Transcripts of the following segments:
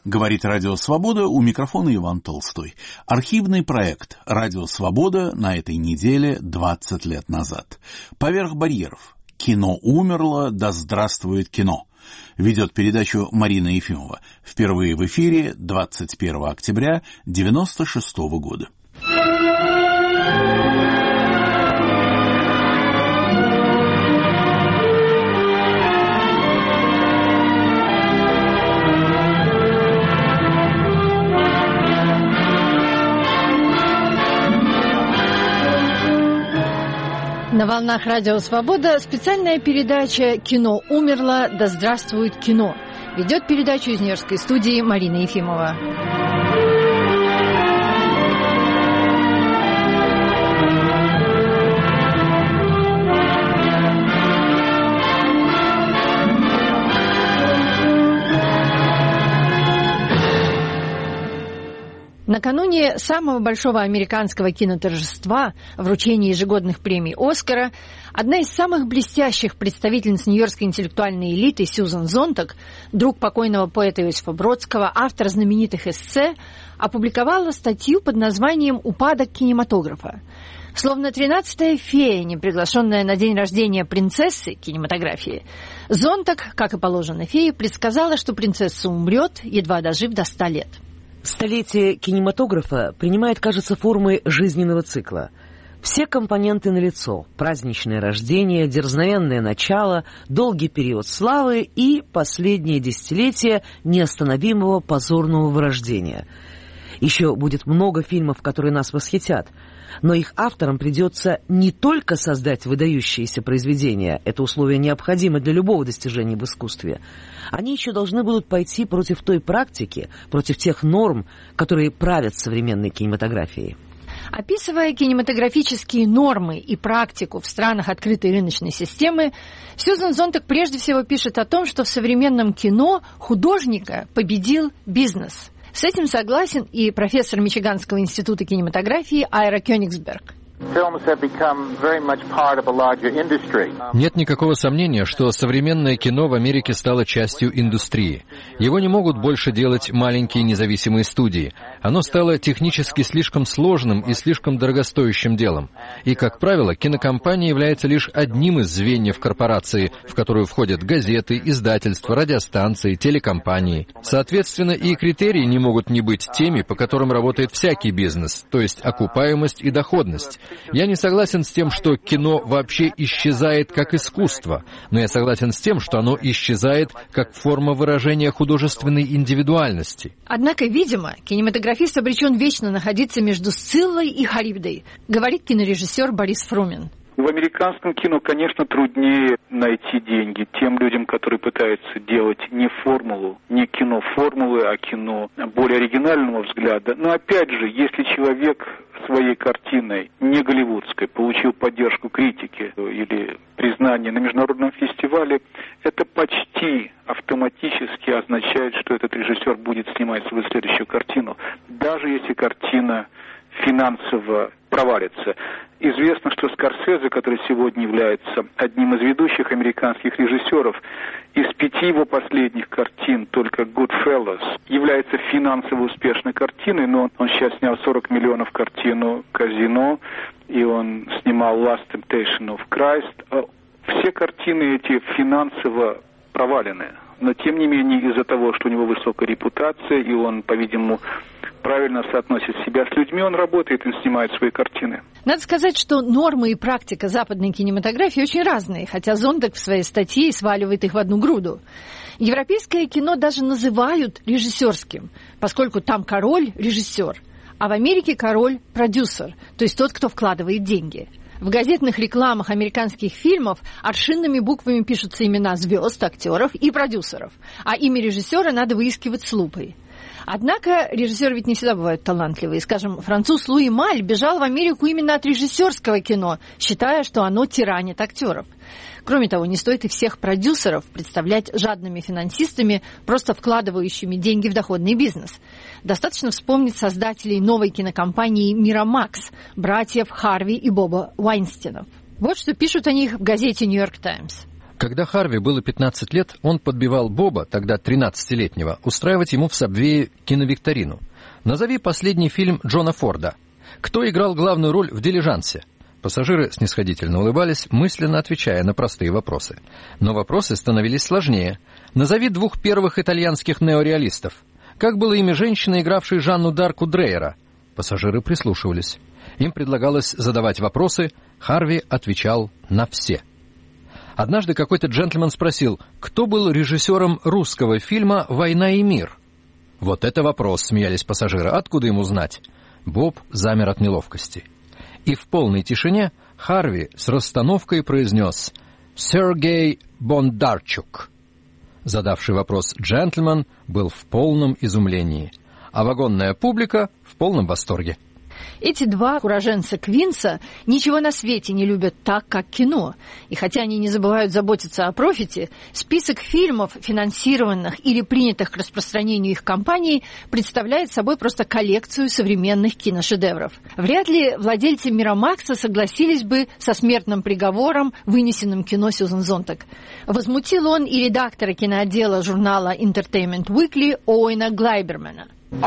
Говорит Радио Свобода, у микрофона Иван Толстой. Архивный проект «Радио Свобода» на этой неделе 20 лет назад. «Поверх барьеров. Кино умерло, да здравствует кино». Ведет передачу Марина Ефимова. Впервые в эфире 21 октября 1996 года. На волнах Радио Свобода специальная передача «Кино умерло, да здравствует кино». Ведет передачу из Нью-Йоркской студии Марина Ефимова. Накануне самого большого американского киноторжества, вручения ежегодных премий «Оскара», одна из самых блестящих представительниц нью-йоркской интеллектуальной элиты Сьюзан Зонтаг, друг покойного поэта Иосифа Бродского, автор знаменитых эссе, опубликовала статью под названием «Упадок кинематографа». Словно 13-я фея, не приглашенная на день рождения принцессы кинематографии, Зонтаг, как и положено фее, предсказала, что принцесса умрет, едва дожив до 100 лет. Столетие кинематографа принимает, кажется, формы жизненного цикла. Все компоненты налицо: праздничное рождение, дерзновенное начало, долгий период славы и последнее десятилетие неостановимого позорного вырождения. Еще будет много фильмов, которые нас восхитят, но их авторам придется не только создать выдающиеся произведения, это условие необходимо для любого достижения в искусстве, они еще должны будут пойти против той практики, против тех норм, которые правят современной кинематографией. Описывая кинематографические нормы и практику в странах открытой рыночной системы, Сьюзан Зонтаг прежде всего пишет о том, что в современном кино художника победил бизнес. С этим согласен и профессор Мичиганского института кинематографии Айра Кёнигсберг. Нет никакого сомнения, что современное кино в Америке стало частью индустрии. Его не могут больше делать маленькие независимые студии. Оно стало технически слишком сложным и слишком дорогостоящим делом. И, как правило, кинокомпания является лишь одним из звеньев корпорации, в которую входят газеты, издательства, радиостанции, телекомпании. Соответственно, и критерии не могут не быть теми, по которым работает всякий бизнес, то есть окупаемость и доходность. Я не согласен с тем, что кино вообще исчезает как искусство, но я согласен с тем, что оно исчезает как форма выражения художественной индивидуальности. Однако, видимо, кинематографист обречен вечно находиться между Сциллой и Харибдой, говорит кинорежиссер Борис Фрумин. В американском кино, конечно, труднее найти деньги тем людям, которые пытаются делать не формулу, не кино формулы, а кино более оригинального взгляда. Но опять же, если человек своей картиной, не голливудской, получил поддержку критики или признание на международном фестивале, это почти автоматически означает, что этот режиссер будет снимать свою следующую картину, даже если картина финансово провалится. Известно, что Скорсезе, который сегодня является одним из ведущих американских режиссеров, из 5 его последних картин только «Goodfellas» является финансово успешной картиной, но он сейчас снял 40 миллионов картину «Казино», и он снимал «Last Temptation of Christ». Все картины эти финансово провалены. Но, тем не менее, из-за того, что у него высокая репутация, и он, по-видимому, правильно соотносит себя с людьми, он работает и снимает свои картины. Надо сказать, что нормы и практика западной кинематографии очень разные, хотя Зонтаг в своей статье сваливает их в одну груду. Европейское кино даже называют режиссерским, поскольку там король – режиссер, а в Америке король – продюсер, то есть тот, кто вкладывает деньги. В газетных рекламах американских фильмов аршинными буквами пишутся имена звезд, актеров и продюсеров, а имя режиссера надо выискивать с лупой. Однако режиссеры ведь не всегда бывают талантливые. Скажем, француз Луи Маль бежал в Америку именно от режиссерского кино, считая, что оно тиранит актеров. Кроме того, не стоит и всех продюсеров представлять жадными финансистами, просто вкладывающими деньги в доходный бизнес. Достаточно вспомнить создателей новой кинокомпании «Мирамакс», братьев Харви и Боба Уайнстинов. Вот что пишут о них в газете «Нью-Йорк Таймс». Когда Харви было 15 лет, он подбивал Боба, тогда 13-летнего, устраивать ему в Сабвее киновикторину. «Назови последний фильм Джона Форда. Кто играл главную роль в «Дилижансе»?» Пассажиры снисходительно улыбались, мысленно отвечая на простые вопросы. Но вопросы становились сложнее. «Назови 2 первых итальянских неореалистов. Как было имя женщины, игравшей Жанну Дарку Дрейера?» Пассажиры прислушивались. Им предлагалось задавать вопросы, Харви отвечал на все. Однажды какой-то джентльмен спросил, кто был режиссером русского фильма «Война и мир». «Вот это вопрос», — смеялись пассажиры, — «откуда ему знать?» Боб замер от неловкости. И в полной тишине Харви с расстановкой произнес «Сергей Бондарчук». Задавший вопрос джентльмен был в полном изумлении, а вагонная публика в полном восторге. Эти 2 уроженца Квинса ничего на свете не любят так, как кино. И хотя они не забывают заботиться о профите, список фильмов, финансированных или принятых к распространению их компанией, представляет собой просто коллекцию современных киношедевров. Вряд ли владельцы Мирамакса согласились бы со смертным приговором, вынесенным кино Сьюзен Зонтаг. Возмутил он и редактора киноотдела журнала Entertainment Weekly Оуэна Глайбермана.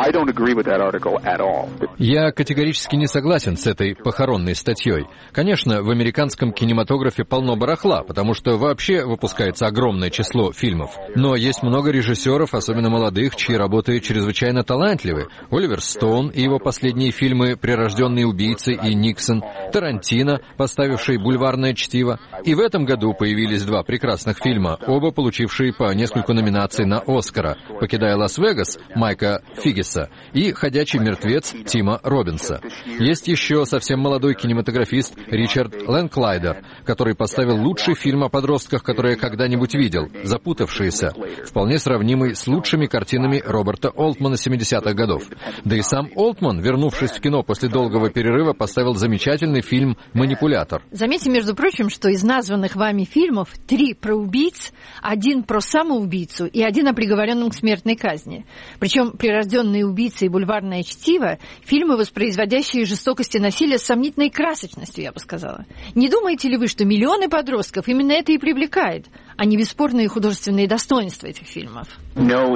Я категорически не согласен с этой похоронной статьей. Конечно, в американском кинематографе полно барахла, потому что вообще выпускается огромное число фильмов. Но есть много режиссеров, особенно молодых, чьи работы чрезвычайно талантливы. Оливер Стоун и его последние фильмы «Прирожденные убийцы» и «Никсон», Тарантино, поставивший «Бульварное чтиво». И в этом году появились 2 прекрасных фильма, оба получившие по нескольку номинаций на «Оскара», «Покидая Лас-Вегас» Майка Фигеса и «Ходячий мертвец» Тима Робинса. Есть еще совсем молодой кинематографист Ричард Лэнклайдер, который поставил лучший фильм о подростках, который я когда-нибудь видел, «Запутавшиеся», вполне сравнимый с лучшими картинами Роберта Олтмана 70-х годов. Да и сам Олтман, вернувшись в кино после долгого перерыва, поставил замечательный фильм «Манипулятор». Заметьте, между прочим, что из названных вами фильмов 3 про убийц, 1 про самоубийцу и 1 о приговоренном к смертной казни. Причем «Прирожденные убийцы» и «Бульварное чтиво» — фильмы, воспроизводящие жестокость и насилие с сомнительной красочностью, я бы сказала. Не думаете ли вы, что миллионы подростков именно это и привлекает, а не бесспорные художественные достоинства этих фильмов? Я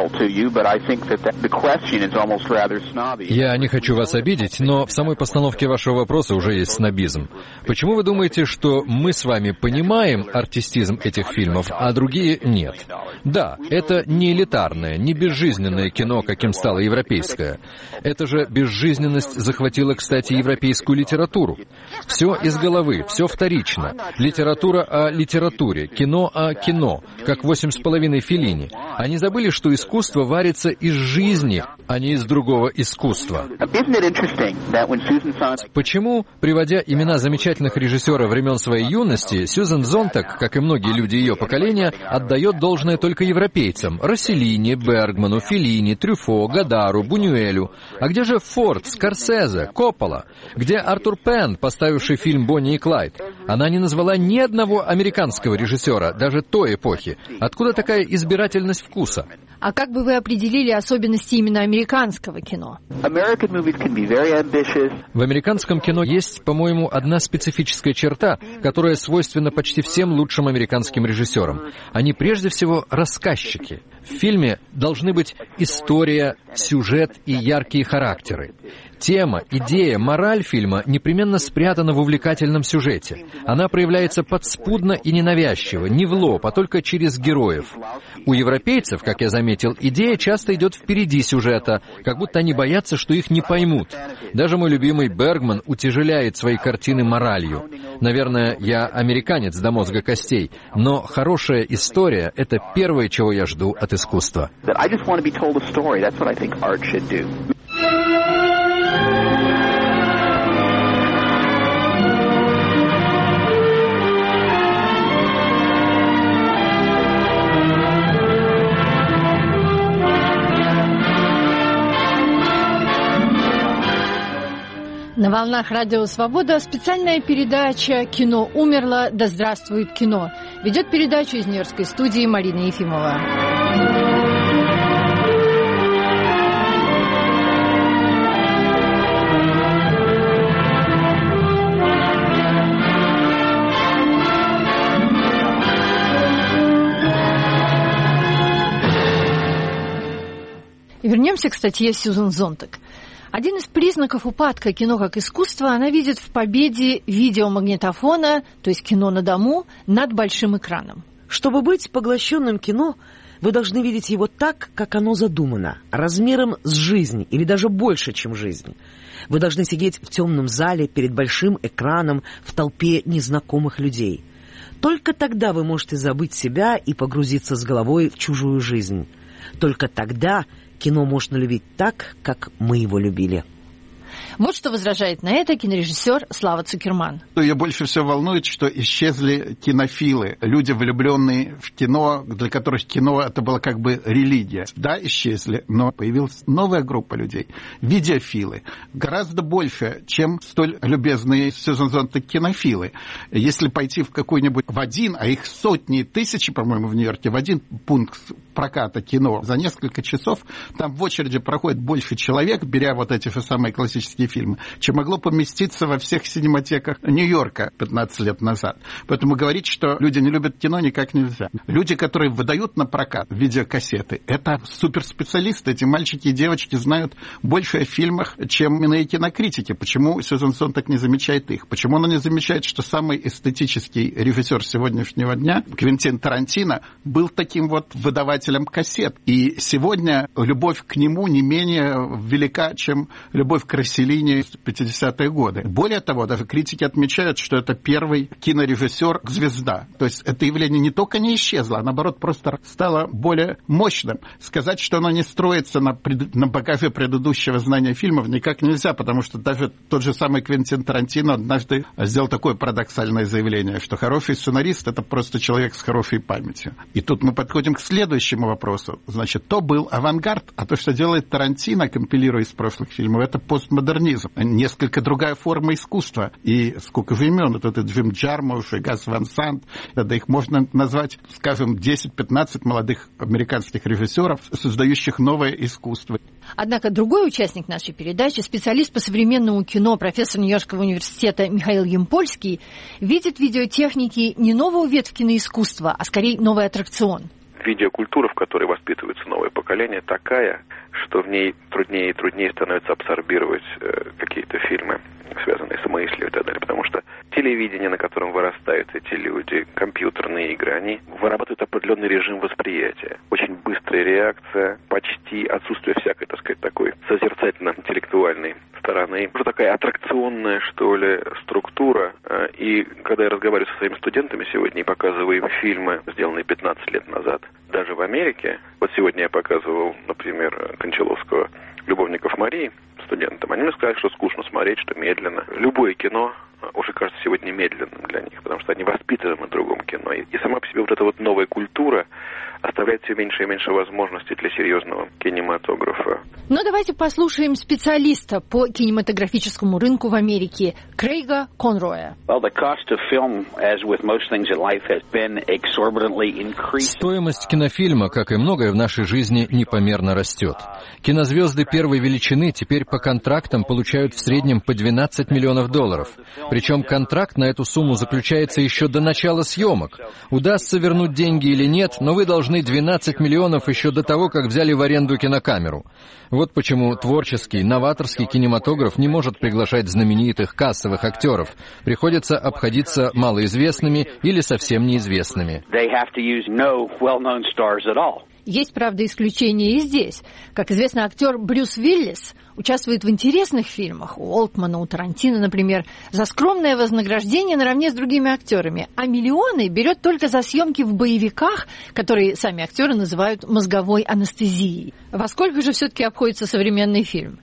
не хочу вас обидеть, но в самой постановке вашего вопроса уже есть снобизм. Почему вы думаете, что мы с вами понимаем артистизм этих фильмов, а другие нет? Да, это не элитарное, не безжизненное кино, каким стало европейское. Эта же безжизненность захватила, кстати, европейскую литературу. Все из головы, все вторично. Литература о литературе, кино о кино, как 8,5 Феллини. Они забыли, что искусство варится из жизни, а не из другого искусства. Почему, приводя имена замечательных режиссеров времен своей юности, Сьюзен Зонтаг, как и многие люди ее поколения, отдает должное только европейцам: Росселлини, Бергману, Феллини, Трюфо, Гадару, Бунюэлю. А где же Форд, Скорсезе, Коппола? Где Артур Пен, поставивший фильм «Бонни и Клайд»? Она не назвала ни одного американского режиссера, даже той эпохи. Откуда такая избирательность вкуса? А как бы вы определили особенности именно американского кино? В американском кино есть, по-моему, одна специфическая черта, которая свойственна почти всем лучшим американским режиссерам. Они прежде всего рассказчики. В фильме должны быть история, сюжет и яркие характеры. Тема, идея, мораль фильма непременно спрятана в увлекательном сюжете. Она проявляется подспудно и ненавязчиво, не в лоб, а только через героев. У европейцев, как я заметил, идея часто идет впереди сюжета, как будто они боятся, что их не поймут. Даже мой любимый Бергман утяжеляет свои картины моралью. Наверное, я американец до мозга костей, но хорошая история — это первое, чего я жду от искусства. На волнах Радио Свобода специальная передача «Кино умерло, да здравствует кино». Ведет передачу из Нью-Йоркской студии Марина Ефимова. Вернемся к статье Сьюзан Зонтаг. Один из признаков упадка кино как искусства она видит в победе видеомагнитофона, то есть кино на дому, над большим экраном. Чтобы быть поглощенным кино, вы должны видеть его так, как оно задумано, размером с жизнь или даже больше, чем жизнь. Вы должны сидеть в темном зале перед большим экраном в толпе незнакомых людей. Только тогда вы можете забыть себя и погрузиться с головой в чужую жизнь. Только тогда кино можно любить так, как мы его любили. Вот что возражает на это кинорежиссер Слава Цукерман. Ее больше всего волнует, что исчезли кинофилы, люди, влюбленные в кино, для которых кино это была как бы религия. Да, исчезли, но появилась новая группа людей, видеофилы, гораздо больше, чем столь любезные Сьюзан Зонтаг кинофилы. Если пойти в какой-нибудь, в один, а их сотни и тысячи, по-моему, в Нью-Йорке, в один пункт проката кино за несколько часов, там в очереди проходит больше человек, беря вот эти же самые классические фильмы, чем могло поместиться во всех синематеках Нью-Йорка 15 лет назад. Поэтому говорить, что люди не любят кино, никак нельзя. Люди, которые выдают на прокат видеокассеты, это суперспециалисты. Эти мальчики и девочки знают больше о фильмах, чем иные кинокритики. Почему Сьюзан Зонтаг не замечает их? Почему она не замечает, что самый эстетический режиссер сегодняшнего дня, Квентин Тарантино, был таким вот выдавателем кассет? И сегодня любовь к нему не менее велика, чем любовь к Расселини в 50-е годы. Более того, даже критики отмечают, что это первый кинорежиссер-звезда. То есть это явление не только не исчезло, а наоборот просто стало более мощным. Сказать, что оно не строится на багаже предыдущего знания фильмов, никак нельзя, потому что даже тот же самый Квентин Тарантино однажды сделал такое парадоксальное заявление, что хороший сценарист — это просто человек с хорошей памятью. И тут мы подходим к следующему вопросу. Значит, то был авангард, а то, что делает Тарантино, компилируя из прошлых фильмов, это постмодернизм. Несколько другая форма искусства. И сколько же имен. Это Джим Джармуш и Гас Ван Sant. Да их можно назвать, скажем, 10-15 молодых американских режиссеров, создающих новое искусство. Однако другой участник нашей передачи, специалист по современному кино, профессор Нью-Йоркского университета Михаил Ямпольский, видит в видеотехнике не новую ветвь киноискусства, а скорее новый аттракцион. Видеокультура, в которой воспитывается новое поколение, такая, что в ней труднее и труднее становится абсорбировать какие-то фильмы, связанные с мыслью и так далее. Потому что телевидение, на котором вырастают эти люди, компьютерные игры, они вырабатывают определенный режим восприятия. Очень быстрая реакция, почти отсутствие всякой, так сказать, такой созерцательно-интеллектуальной стороны. Уже такая аттракционная, что ли, структура. И когда я разговариваю со своими студентами сегодня и показываю им фильмы, сделанные 15 лет назад, даже в Америке, вот сегодня я показывал, например, Кончаловского «Любовников Марии» студентам, они мне сказали, что скучно смотреть, что медленно. Любое кино уже кажется сегодня медленным для них, потому что они воспитаны на другом кино. И сама по себе вот эта вот новая культура оставляет все меньше и меньше возможностей для серьезного кинематографа. Но давайте послушаем специалиста по кинематографическому рынку в Америке Крейга Конроя. Стоимость кинофильма, как и многое в нашей жизни, непомерно растет. Кинозвезды первой величины теперь по контрактам получают в среднем по $12 миллионов. Причем контракт на эту сумму заключается еще до начала съемок. Удастся вернуть деньги или нет, но вы должны 12 миллионов еще до того, как взяли в аренду кинокамеру. Вот почему творческий, новаторский кинематограф не может приглашать знаменитых кассовых актеров. Приходится обходиться малоизвестными или совсем неизвестными. Есть, правда, исключения и здесь. Как известно, актер Брюс Уиллис участвует в интересных фильмах, у Олтмана, у Тарантино, например, за скромное вознаграждение наравне с другими актерами, а миллионы берет только за съемки в боевиках, которые сами актеры называют мозговой анестезией. Во сколько же все-таки обходится современный фильм?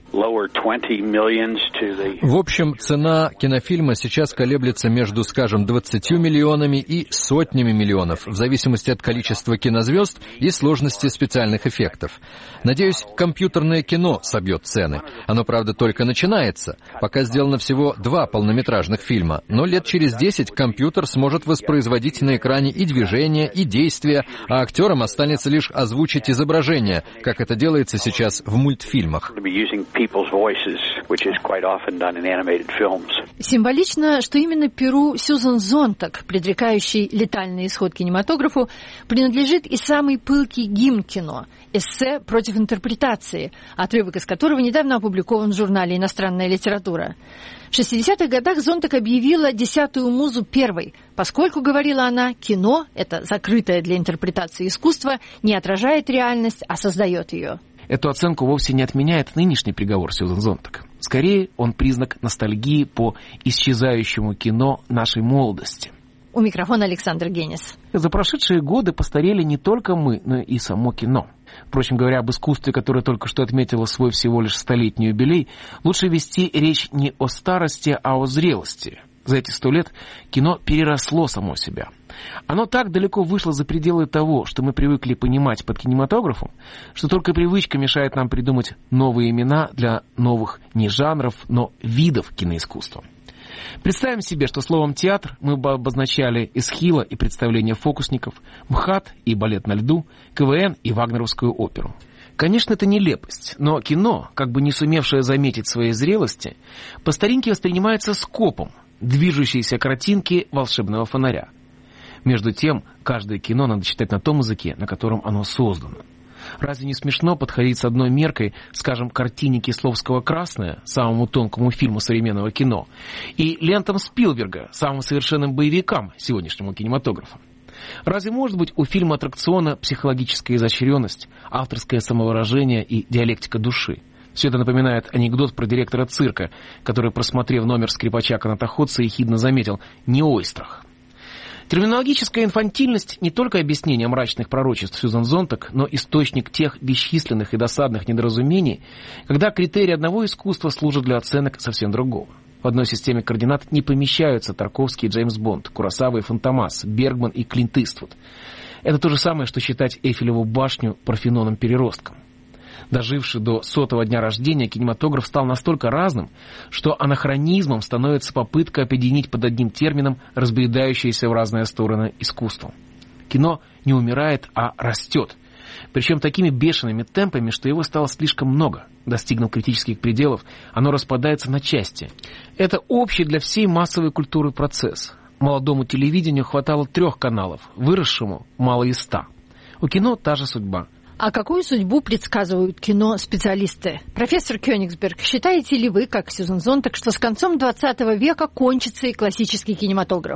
В общем, цена кинофильма сейчас колеблется между, скажем, 20 миллионами и сотнями миллионов, в зависимости от количества кинозвезд и сложности специальных эффектов. Надеюсь, компьютерное кино собьет цены. Оно, правда, только начинается. Пока сделано всего 2 полнометражных фильма, но лет через 10 компьютер сможет воспроизводить на экране и движения, и действия, а актерам останется лишь озвучить изображение, как это делается сейчас в мультфильмах. Символично, что именно перу Сьюзан Зонтаг, предрекающий летальный исход кинематографу, принадлежит и самый пылкий гимн кино – эссе против интерпретации, отрывок из которого недавно опубликован в журнале «Иностранная литература». В 60-х годах Зонтаг объявила 10-ю музу первой, поскольку, говорила она, кино – это закрытое для интерпретации искусство, не отражает реальность, а создает ее. Эту оценку вовсе не отменяет нынешний приговор Сьюзан Зонтаг. Скорее, он признак ностальгии по исчезающему кино нашей молодости. У микрофона Александр Генис. За прошедшие годы постарели не только мы, но и само кино. Впрочем говоря, об искусстве, которое только что отметило свой всего лишь столетний юбилей, лучше вести речь не о старости, а о зрелости. За эти 100 лет кино переросло само себя. Оно так далеко вышло за пределы того, что мы привыкли понимать под кинематографом, что только привычка мешает нам придумать новые имена для новых не жанров, но видов киноискусства. Представим себе, что словом «театр» мы бы обозначали эсхила и представление фокусников, МХАТ и балет на льду, КВН и вагнеровскую оперу. Конечно, это нелепость, но кино, как бы не сумевшее заметить своей зрелости, по старинке воспринимается скопом движущейся картинки волшебного фонаря. Между тем, каждое кино надо читать на том языке, на котором оно создано. Разве не смешно подходить с одной меркой, скажем, картине Кисловского «Красное», самому тонкому фильму современного кино, и лентам Спилберга, самым совершенным боевикам сегодняшнего кинематографа? Разве может быть у фильма аттракциона психологическая изощренность, авторское самовыражение и диалектика души? Все это напоминает анекдот про директора цирка, который, просмотрев номер скрипача-канатоходца, ехидно заметил «не ойстрах». Терминологическая инфантильность не только объяснение мрачных пророчеств Сьюзан Зонтаг, но источник тех бесчисленных и досадных недоразумений, когда критерии одного искусства служат для оценок совсем другого. В одной системе координат не помещаются Тарковский и Джеймс Бонд, Куросава и Фантомас, Бергман и Клинт Иствуд. Это то же самое, что считать Эйфелеву башню Парфеноном-переростком. Доживший до 100-го дня рождения, кинематограф стал настолько разным, что анахронизмом становится попытка объединить под одним термином разбредающееся в разные стороны искусство. Кино не умирает, а растет. Причем такими бешеными темпами, что его стало слишком много. Достигнув критических пределов, оно распадается на части. Это общий для всей массовой культуры процесс. Молодому телевидению хватало 3 каналов, выросшему мало и 100. У кино та же судьба. А какую судьбу предсказывают кино специалисты? Профессор Кёнигсберг, считаете ли вы, как Сьюзан Зонтаг, что с концом 20 века кончится и классический кинематограф?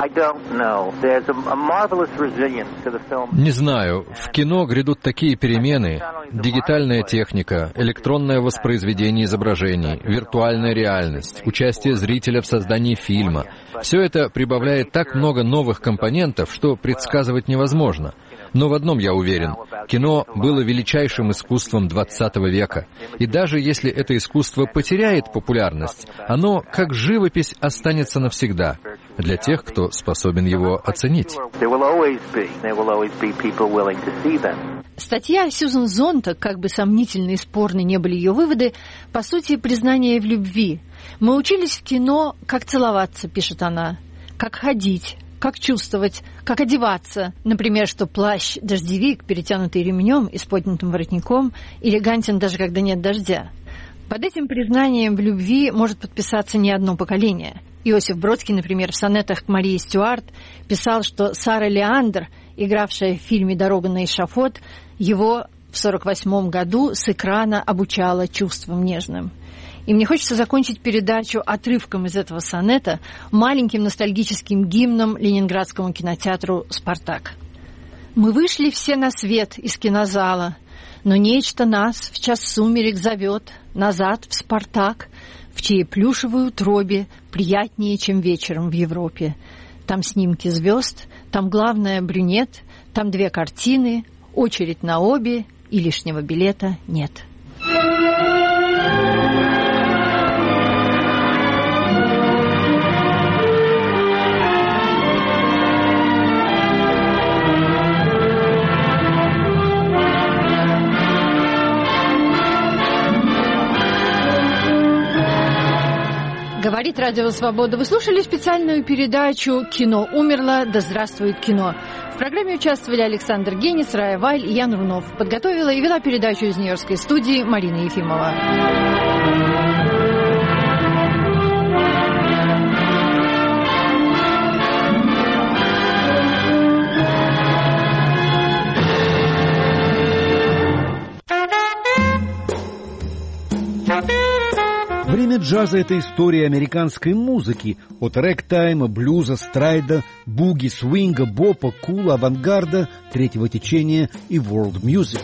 Не знаю. В кино грядут такие перемены. Дигитальная техника, электронное воспроизведение изображений, виртуальная реальность, участие зрителя в создании фильма. Все это прибавляет так много новых компонентов, что предсказывать невозможно. Но в одном я уверен. Кино было величайшим искусством 20 века. И даже если это искусство потеряет популярность, оно, как живопись, останется навсегда для тех, кто способен его оценить. Статья Сьюзан Зонтаг, как бы сомнительны и спорны не были ее выводы, по сути, признание в любви. «Мы учились в кино, как целоваться», — пишет она, «как ходить, как чувствовать, как одеваться. Например, что плащ-дождевик, перетянутый ремнем и с поднятым воротником, элегантен даже когда нет дождя». Под этим признанием в любви может подписаться не одно поколение. Иосиф Бродский, например, в сонетах к Марии Стюарт писал, что Сара Леандр, игравшая в фильме «Дорога на эшафот», его в 1948 году с экрана обучала чувствам нежным. И мне хочется закончить передачу отрывком из этого сонета, маленьким ностальгическим гимном Ленинградскому кинотеатру «Спартак». «Мы вышли все на свет из кинозала, но нечто нас в час сумерек зовет назад в «Спартак», в чьей плюшевой утробе приятнее, чем вечером в Европе. Там снимки звезд, там главное брюнет, там 2 картины, очередь на обе, и лишнего билета нет». Говорит Радио Свобода. Вы слушали специальную передачу «Кино умерло, да здравствует кино». В программе участвовали Александр Генис, Рая Вайль и Ян Рунов. Подготовила и вела передачу из Нью-Йоркской студии Марина Ефимова. Время джаза — это история американской музыки. От рэгтайма, блюза, страйда, буги, свинга, бопа, кула, авангарда, третьего течения и world music.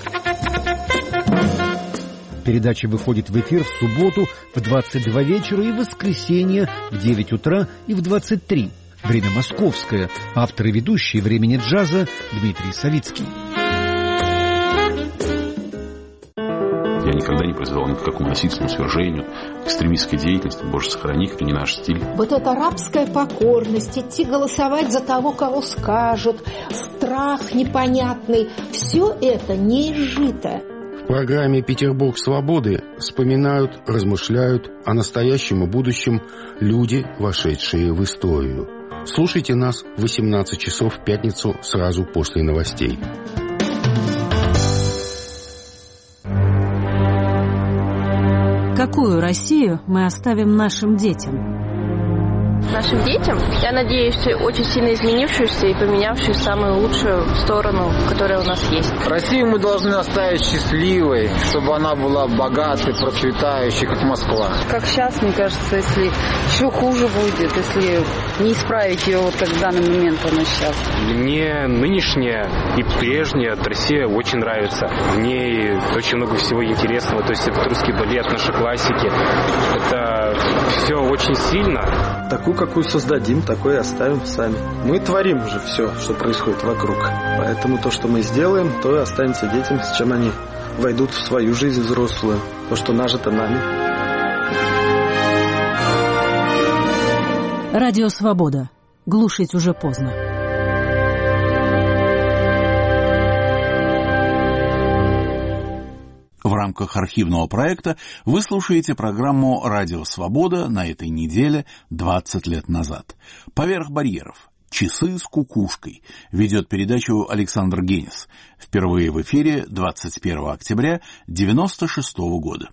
Передача выходит в эфир в субботу в 22 вечера и в воскресенье в 9 утра и в 23. Время московское. Автор и ведущий «Времени джаза» Дмитрий Савицкий. Я никогда не призывал ни к какому насильственному свержению, к экстремистской деятельности. Боже, сохрани, это не наш стиль. Вот эта рабская покорность, идти голосовать за того, кого скажут, страх непонятный, все это не изжито. В программе «Петербург свободы» вспоминают, размышляют о настоящем и будущем люди, вошедшие в историю. Слушайте нас в 18 часов в пятницу сразу после новостей. Какую Россию мы оставим нашим детям? Нашим детям, я надеюсь, очень сильно изменившуюся и поменявшую самую лучшую сторону, которая у нас есть. Россию мы должны оставить счастливой, чтобы она была богатой, процветающей, как Москва. Как сейчас, мне кажется, если еще хуже будет, если не исправить ее, вот как в данный момент она сейчас. Мне нынешняя и прежняя Россия очень нравится. В ней очень много всего интересного. То есть это русский балет, наши классики. Это все очень сильно. Такую, какую создадим, такой и оставим сами. Мы творим уже все, что происходит вокруг. Поэтому то, что мы сделаем, то и останется детям, с чем они войдут в свою жизнь взрослую. То, что нажито нами. Радио «Свобода». Глушить уже поздно. В рамках архивного проекта вы слушаете программу «Радио Свобода» на этой неделе 20 лет назад. «Поверх барьеров. Часы с кукушкой» ведет передачу Александр Генис. Впервые в эфире 21 октября 1996 года.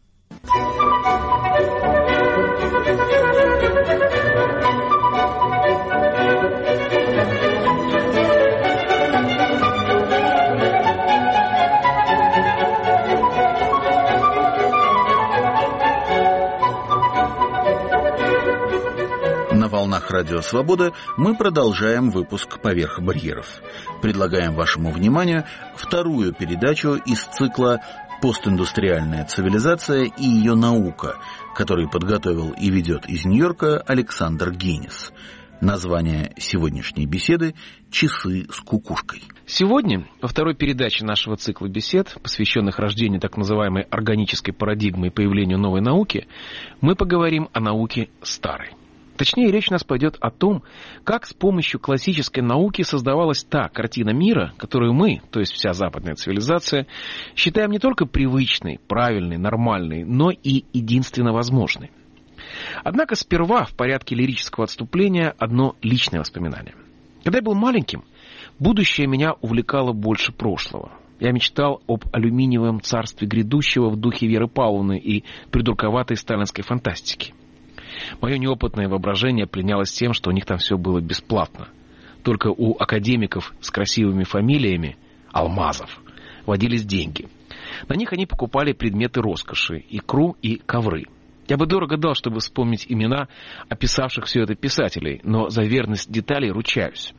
На волнах «Радио Свобода» мы продолжаем выпуск «Поверх барьеров». Предлагаем вашему вниманию вторую передачу из цикла «Постиндустриальная цивилизация и ее наука», который подготовил и ведет из Нью-Йорка Александр Генис. Название сегодняшней беседы «Часы с кукушкой». Сегодня, во второй передаче нашего цикла бесед, посвященных рождению так называемой органической парадигмы и появлению новой науки, мы поговорим о науке старой. Точнее, речь у нас пойдет о том, как с помощью классической науки создавалась та картина мира, которую мы, то есть вся западная цивилизация, считаем не только привычной, правильной, нормальной, но и единственно возможной. Однако сперва, в порядке лирического отступления, одно личное воспоминание. Когда я был маленьким, будущее меня увлекало больше прошлого. Я мечтал об алюминиевом царстве грядущего в духе Веры Павловны и придурковатой сталинской фантастики. Мое неопытное воображение пленялось тем, что у них там все было бесплатно. Только у академиков с красивыми фамилиями, алмазов, водились деньги. На них они покупали предметы роскоши, икру и ковры. Я бы дорого дал, чтобы вспомнить имена описавших все это писателей, но за верность деталей ручаюсь.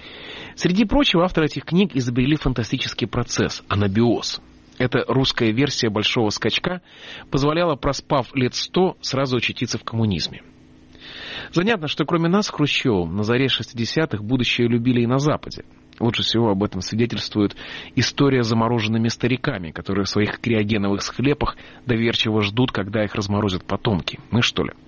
Среди прочего, авторы этих книг изобрели фантастический процесс – анабиоз. Эта русская версия большого скачка позволяла, проспав лет 100, сразу очутиться в коммунизме. Занятно, что кроме нас с Хрущевым на заре 60-х будущее любили и на Западе. Лучше всего об этом свидетельствует история с замороженными стариками, которые в своих криогеновых склепах доверчиво ждут, когда их разморозят потомки. Мы, что ли?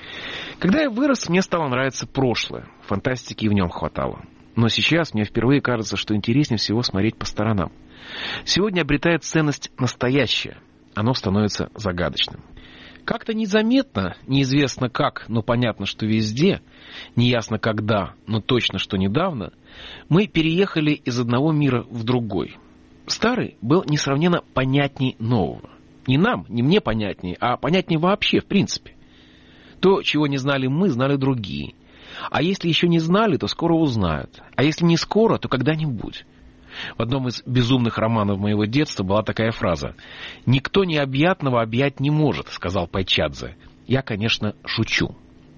Когда я вырос, мне стало нравиться прошлое. Фантастики и в нем хватало. Но сейчас мне впервые кажется, что интереснее всего смотреть по сторонам. Сегодня обретает ценность настоящее. Оно становится загадочным. Как-то незаметно, неизвестно как, но понятно, что везде, неясно когда, но точно, что недавно, мы переехали из одного мира в другой. Старый был несравненно понятней нового. Не нам, не мне понятнее, а понятнее вообще, в принципе. То, чего не знали мы, знали другие. А если еще не знали, то скоро узнают. А если не скоро, то когда-нибудь. В одном из безумных романов моего детства была такая фраза: «Никто необъятного объять не может», — сказал Пайчадзе. Я, конечно, шучу.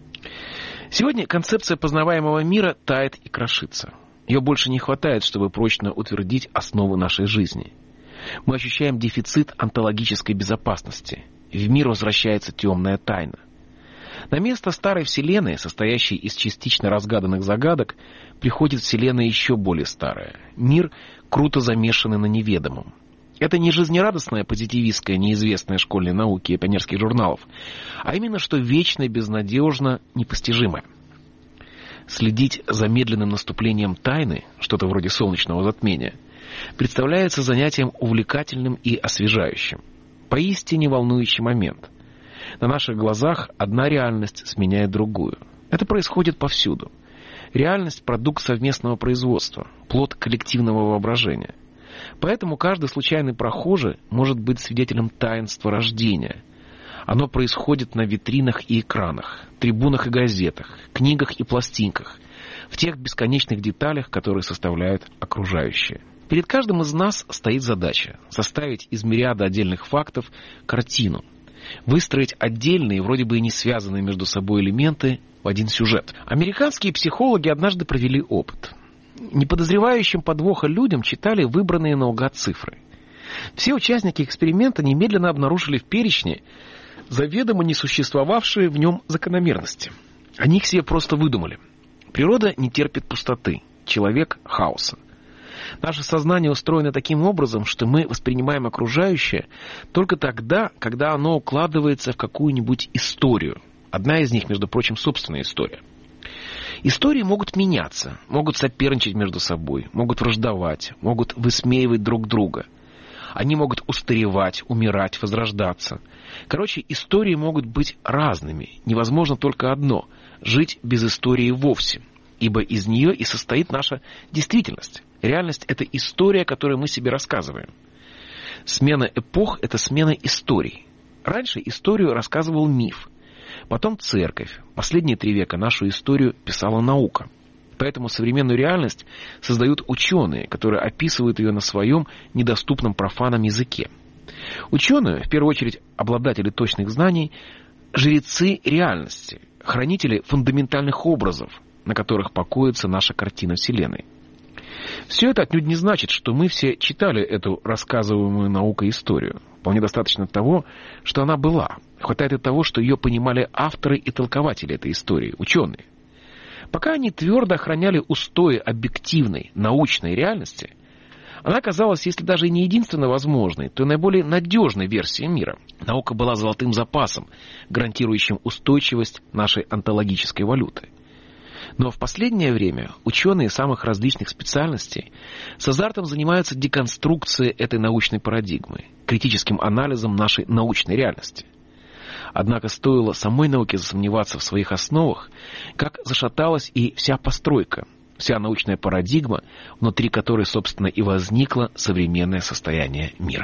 Сегодня концепция познаваемого мира тает и крошится. Ее больше не хватает, чтобы прочно утвердить основы нашей жизни. Мы ощущаем дефицит онтологической безопасности. В мир возвращается темная тайна. На место старой вселенной, состоящей из частично разгаданных загадок, приходит вселенная еще более старая. Мир, круто замешанный на неведомом. Это не жизнерадостная позитивистская неизвестная школьной науки и пионерских журналов, а именно что вечно, безнадежно, непостижимое. Следить за медленным наступлением тайны, что-то вроде солнечного затмения, представляется занятием увлекательным и освежающим. Поистине волнующий момент. На наших глазах одна реальность сменяет другую. Это происходит повсюду. Реальность – продукт совместного производства, плод коллективного воображения. Поэтому каждый случайный прохожий может быть свидетелем таинства рождения. Оно происходит на витринах и экранах, трибунах и газетах, книгах и пластинках, в тех бесконечных деталях, которые составляют окружающее. Перед каждым из нас стоит задача составить из мириада отдельных фактов картину, выстроить отдельные, вроде бы и не связанные между собой элементы в один сюжет. Американские психологи однажды провели опыт. Неподозревающим подвоха людям читали выбранные наугад цифры. Все участники эксперимента немедленно обнаружили в перечне заведомо не существовавшие в нем закономерности. Они их себе просто выдумали. Природа не терпит пустоты, человек – хаоса. Наше сознание устроено таким образом, что мы воспринимаем окружающее только тогда, когда оно укладывается в какую-нибудь историю. Одна из них, между прочим, собственная история. Истории могут меняться, могут соперничать между собой, могут враждовать, могут высмеивать друг друга. Они могут устаревать, умирать, возрождаться. Короче, истории могут быть разными. Невозможно только одно – жить без истории вовсе, ибо из нее и состоит наша действительность. Реальность – это история, которую мы себе рассказываем. Смена эпох – это смена историй. Раньше историю рассказывал миф, потом церковь. Последние 3 века нашу историю писала наука. Поэтому современную реальность создают ученые, которые описывают ее на своем недоступном профанам языке. Ученые, в первую очередь обладатели точных знаний, жрецы реальности, хранители фундаментальных образов, на которых покоится наша картина Вселенной. Все это отнюдь не значит, что мы все читали эту рассказываемую наукой историю. Вполне достаточно того, что она была. Хватает и того, что ее понимали авторы и толкователи этой истории, ученые. Пока они твердо охраняли устои объективной, научной реальности, она казалась, если даже и не единственно возможной, то наиболее надежной версией мира. Наука была золотым запасом, гарантирующим устойчивость нашей онтологической валюты. Но в последнее время ученые самых различных специальностей с азартом занимаются деконструкцией этой научной парадигмы, критическим анализом нашей научной реальности. Однако стоило самой науке засомневаться в своих основах, как зашаталась и вся постройка, вся научная парадигма, внутри которой, собственно, и возникло современное состояние мира.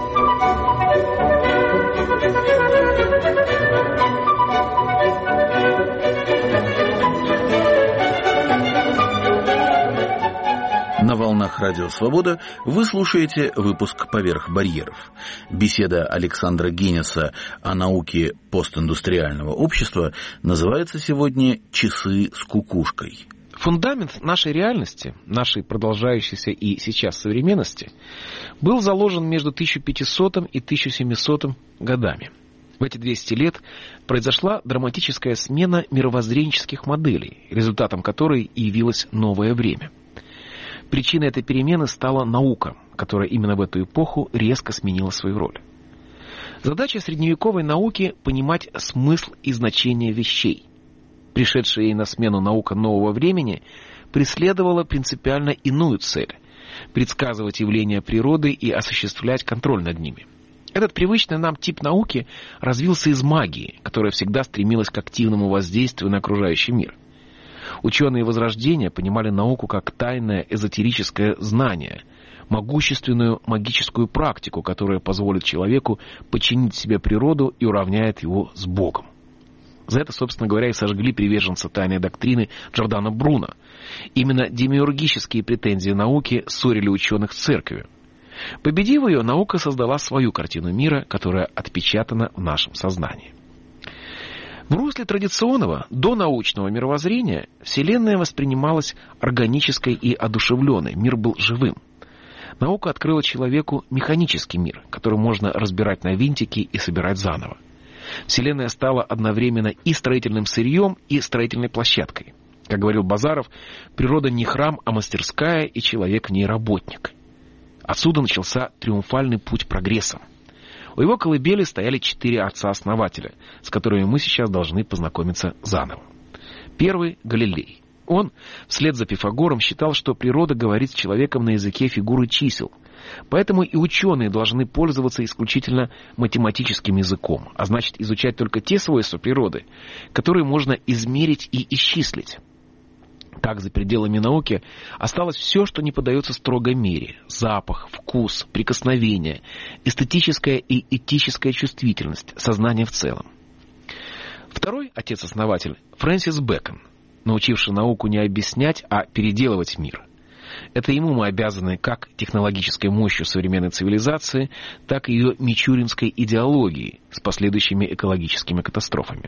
На волнах Радио Свобода вы слушаете выпуск «Поверх барьеров». Беседа Александра Гинеса о науке постиндустриального общества называется сегодня «Часы с кукушкой». Фундамент нашей реальности, нашей продолжающейся и сейчас современности, был заложен между 1500 и 1700 годами. В эти 200 лет произошла драматическая смена мировоззренческих моделей, результатом которой и явилось новое время. Причиной этой перемены стала наука, которая именно в эту эпоху резко сменила свою роль. Задача средневековой науки – понимать смысл и значение вещей. Пришедшая ей на смену наука нового времени преследовала принципиально иную цель – предсказывать явления природы и осуществлять контроль над ними. Этот привычный нам тип науки развился из магии, которая всегда стремилась к активному воздействию на окружающий мир. Ученые Возрождения понимали науку как тайное эзотерическое знание, могущественную магическую практику, которая позволит человеку подчинить себе природу и уравняет его с Богом. За это, собственно говоря, и сожгли приверженца тайной доктрины Джордано Бруно. Именно демиургические претензии науки ссорили ученых с церковью. Победив ее, наука создала свою картину мира, которая отпечатана в нашем сознании. В русле традиционного, донаучного мировоззрения Вселенная воспринималась органической и одушевленной, мир был живым. Наука открыла человеку механический мир, который можно разбирать на винтики и собирать заново. Вселенная стала одновременно и строительным сырьем, и строительной площадкой. Как говорил Базаров, природа не храм, а мастерская, и человек в ней работник. Отсюда начался триумфальный путь прогресса. У его колыбели стояли 4 отца-основателя, с которыми мы сейчас должны познакомиться заново. Первый — Галилей. Он, вслед за Пифагором, считал, что природа говорит с человеком на языке фигуры чисел. Поэтому и ученые должны пользоваться исключительно математическим языком, а значит изучать только те свойства природы, которые можно измерить и исчислить. Так, за пределами науки осталось все, что не поддается строгой мере: запах, вкус, прикосновение, эстетическая и этическая чувствительность, сознание в целом. Второй отец-основатель — Фрэнсис Бэкон, научивший науку не объяснять, а переделывать мир. Это ему мы обязаны как технологической мощью современной цивилизации, так и ее мичуринской идеологией с последующими экологическими катастрофами.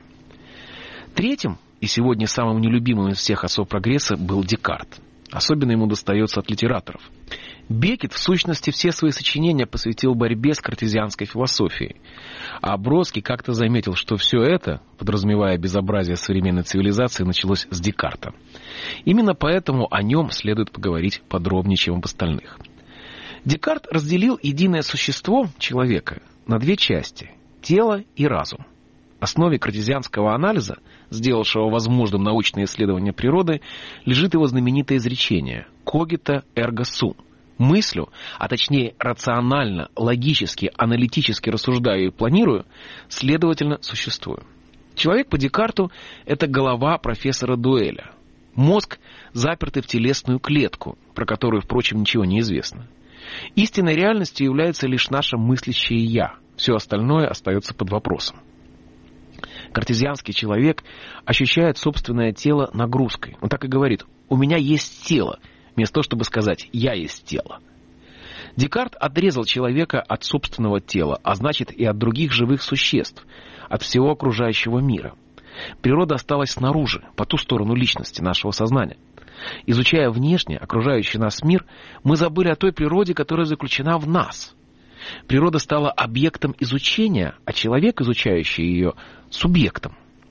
Третьим и сегодня самым нелюбимым из всех отцов прогресса был Декарт. Особенно ему достается от литераторов. Беккет, в сущности, все свои сочинения посвятил борьбе с картезианской философией. А Бродский как-то заметил, что все это, подразумевая безобразие современной цивилизации, началось с Декарта. Именно поэтому о нем следует поговорить подробнее, чем об остальных. Декарт разделил единое существо человека на 2 части – тело и разум. В основе картезианского анализа, сделавшего возможным научное исследование природы, лежит его знаменитое изречение «cogito ergo sum». Мыслю, а точнее рационально, логически, аналитически рассуждаю и планирую, следовательно, существую. Человек по Декарту – это голова профессора Дуэля. Мозг, запертый в телесную клетку, про которую, впрочем, ничего не известно. Истинной реальностью является лишь наше мыслящее «я». Все остальное остается под вопросом. Картезианский человек ощущает собственное тело нагрузкой. Он так и говорит: «У меня есть тело», вместо того, чтобы сказать «я есть тело». Декарт отрезал человека от собственного тела, а значит и от других живых существ, от всего окружающего мира. Природа осталась снаружи, по ту сторону личности, нашего сознания. Изучая внешне окружающий нас мир, мы забыли о той природе, которая заключена в нас. Природа стала объектом изучения, а человек, изучающий ее, субъектом.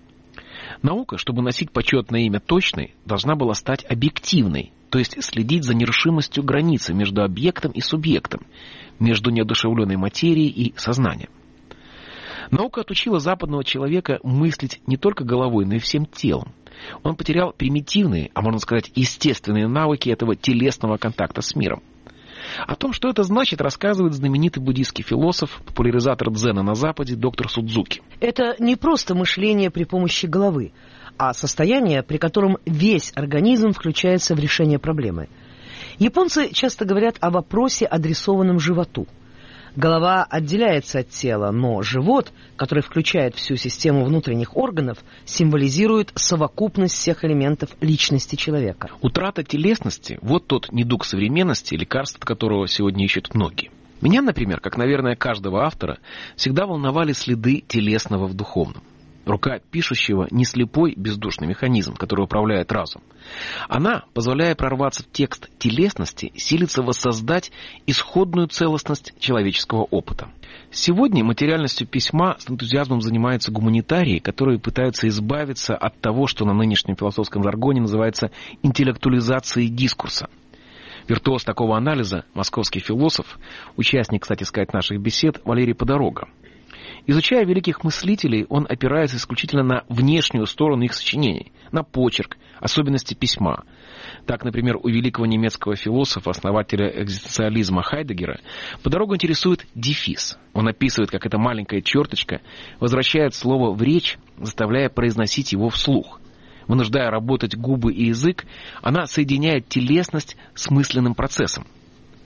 Наука, чтобы носить почетное имя точной, должна была стать объективной, то есть следить за нерушимостью границы между объектом и субъектом, между неодушевленной материей и сознанием. Наука отучила западного человека мыслить не только головой, но и всем телом. Он потерял примитивные, а можно сказать естественные навыки этого телесного контакта с миром. О том, что это значит, рассказывает знаменитый буддийский философ, популяризатор дзена на Западе, доктор Судзуки. Это не просто мышление при помощи головы, а состояние, при котором весь организм включается в решение проблемы. Японцы часто говорят о вопросе, адресованном животу. Голова отделяется от тела, но живот, который включает всю систему внутренних органов, символизирует совокупность всех элементов личности человека. Утрата телесности – вот тот недуг современности, лекарство от которого сегодня ищут многие. Меня, например, как, наверное, каждого автора, всегда волновали следы телесного в духовном. Рука пишущего не слепой бездушный механизм, который управляет разум. Она, позволяя прорваться в текст телесности, силится воссоздать исходную целостность человеческого опыта. Сегодня материальностью письма с энтузиазмом занимаются гуманитарии, которые пытаются избавиться от того, что на нынешнем философском жаргоне называется интеллектуализацией дискурса. Виртуоз такого анализа, московский философ, участник, кстати сказать, наших бесед, Валерий Подорога. Изучая великих мыслителей, он опирается исключительно на внешнюю сторону их сочинений, на почерк, особенности письма. Так, например, у великого немецкого философа, основателя экзистенциализма Хайдеггера, Подорога интересует дефис. Он описывает, как эта маленькая черточка возвращает слово в речь, заставляя произносить его вслух. Вынуждая работать губы и язык, она соединяет телесность с мысленным процессом.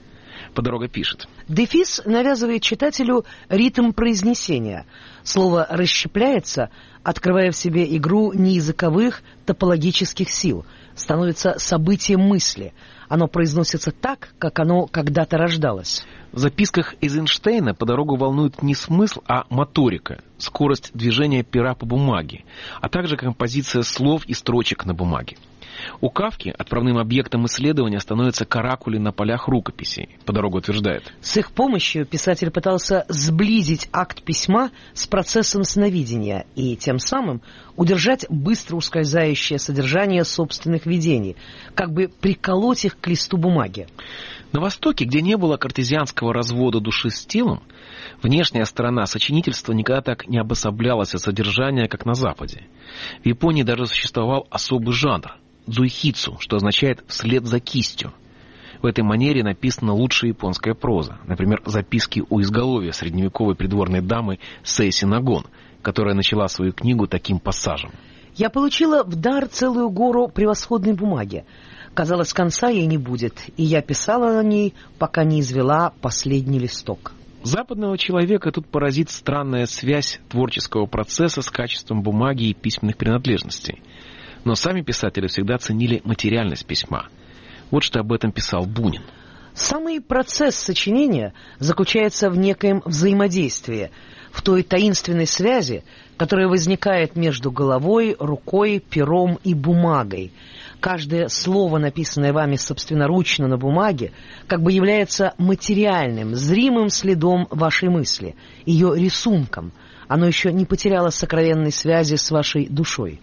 Подорога пишет. Дефис навязывает читателю ритм произнесения. Слово расщепляется, открывая в себе игру неязыковых топологических сил, становится событием мысли. Оно произносится так, как оно когда-то рождалось. В записках Эйзенштейна Подорогу волнует не смысл, а моторика, скорость движения пера по бумаге, а также композиция слов и строчек на бумаге. У Кафки отправным объектом исследования становятся каракули на полях рукописей, Подорога утверждает. С их помощью писатель пытался сблизить акт письма с процессом сновидения и тем самым удержать быстро ускользающее содержание собственных видений, как бы приколоть их к листу бумаги. На Востоке, где не было картезианского развода души с телом, внешняя сторона сочинительства никогда так не обособлялась от содержания, как на Западе. В Японии даже существовал особый жанр – дзуйхицу, что означает «вслед за кистью». В этой манере написана лучшая японская проза, например, записки у изголовья средневековой придворной дамы Сэйси Нагон, которая начала свою книгу таким пассажем. «Я получила в дар целую гору превосходной бумаги. Казалось, конца ей не будет, и я писала на ней, пока не извела последний листок». Западного человека тут поразит странная связь творческого процесса с качеством бумаги и письменных принадлежностей. Но сами писатели всегда ценили материальность письма. Вот что об этом писал Бунин. Самый процесс сочинения заключается в некоем взаимодействии, в той таинственной связи, которая возникает между головой, рукой, пером и бумагой. Каждое слово, написанное вами собственноручно на бумаге, как бы является материальным, зримым следом вашей мысли, ее рисунком. Оно еще не потеряло сокровенной связи с вашей душой.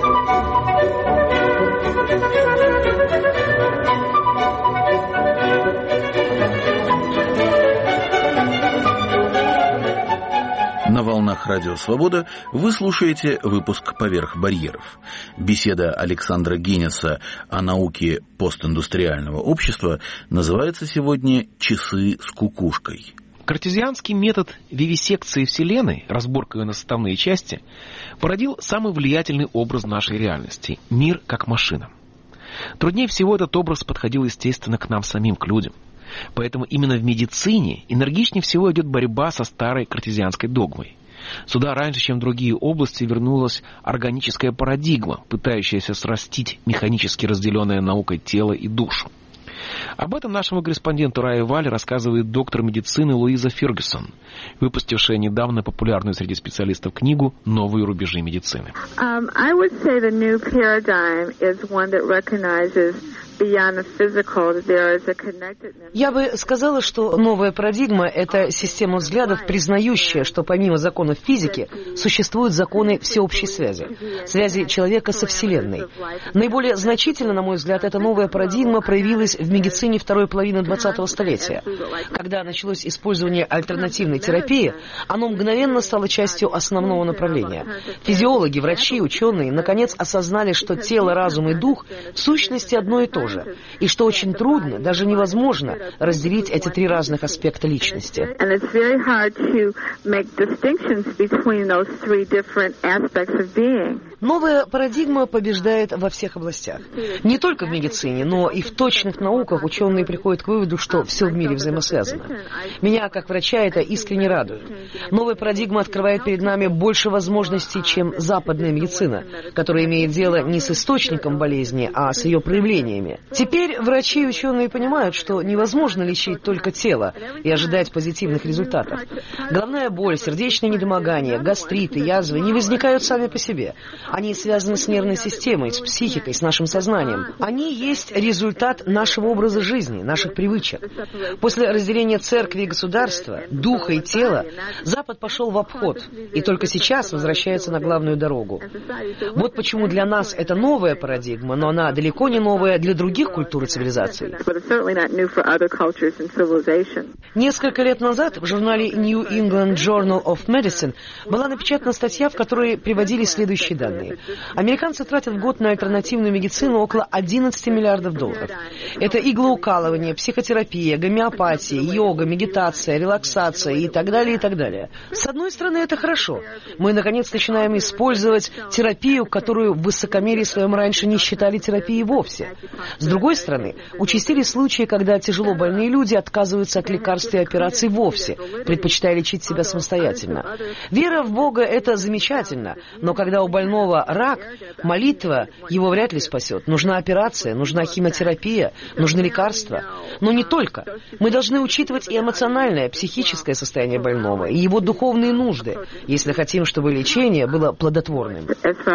На волнах Радио Свобода вы слушаете выпуск «Поверх барьеров». Беседа Александра Гиннеса о науке постиндустриального общества называется сегодня «Часы с кукушкой». Картезианский метод вивисекции Вселенной, разборка ее на составные части, породил самый влиятельный образ нашей реальности – мир как машина. Труднее всего этот образ подходил, естественно, к нам самим, к людям. Поэтому именно в медицине энергичнее всего идет борьба со старой картезианской догмой. Сюда раньше, чем в другие области, вернулась органическая парадигма, пытающаяся срастить механически разделенное наукой тело и душу. Об этом нашему корреспонденту Рае Валь рассказывает доктор медицины Луиза Фергюсон, выпустившая недавно популярную среди специалистов книгу «Новые рубежи медицины». Я бы сказала, что новая парадигма – это система взглядов, признающая, что помимо законов физики существуют законы всеобщей связи человека со Вселенной. Наиболее значительно, на мой взгляд, эта новая парадигма проявилась в медицине второй половины 20-го столетия. Когда началось использование альтернативной терапии, оно мгновенно стало частью основного направления. Физиологи, врачи, ученые, наконец, осознали, что тело, разум и дух в сущности одно и то же. И что очень трудно, даже невозможно разделить эти три разных аспекта личности. Новая парадигма побеждает во всех областях. Не только в медицине, но и в точных науках ученые приходят к выводу, что все в мире взаимосвязано. Меня, как врача, это искренне радует. Новая парадигма открывает перед нами больше возможностей, чем западная медицина, которая имеет дело не с источником болезни, а с ее проявлениями. Теперь врачи и ученые понимают, что невозможно лечить только тело и ожидать позитивных результатов. Головная боль, сердечное недомогание, гастриты, язвы не возникают сами по себе. Они связаны с нервной системой, с психикой, с нашим сознанием. Они есть результат нашего образа жизни, наших привычек. После разделения церкви и государства, духа и тела, Запад пошел в обход и только сейчас возвращается на главную дорогу. Вот почему для нас это новая парадигма, но она далеко не новая для других культур и цивилизаций. Несколько лет назад в журнале New England Journal of Medicine была напечатана статья, в которой приводились следующие данные. современные. Американцы тратят в год на альтернативную медицину около 11 миллиардов долларов. Это иглоукалывание, психотерапия, гомеопатия, йога, медитация, релаксация и так далее, и так далее. С одной стороны, это хорошо. Мы, наконец, начинаем использовать терапию, которую в высокомерии своем раньше не считали терапией вовсе. С другой стороны, участились случаи, когда тяжело больные люди отказываются от лекарств и операций вовсе, предпочитая лечить себя самостоятельно. Вера в Бога – это замечательно, но когда у больного рак, молитва его вряд ли спасет. Нужна операция, нужна химиотерапия, нужны лекарства. Но не только. Мы должны учитывать и эмоциональное, психическое состояние больного, и его духовные нужды, если хотим, чтобы лечение было плодотворным.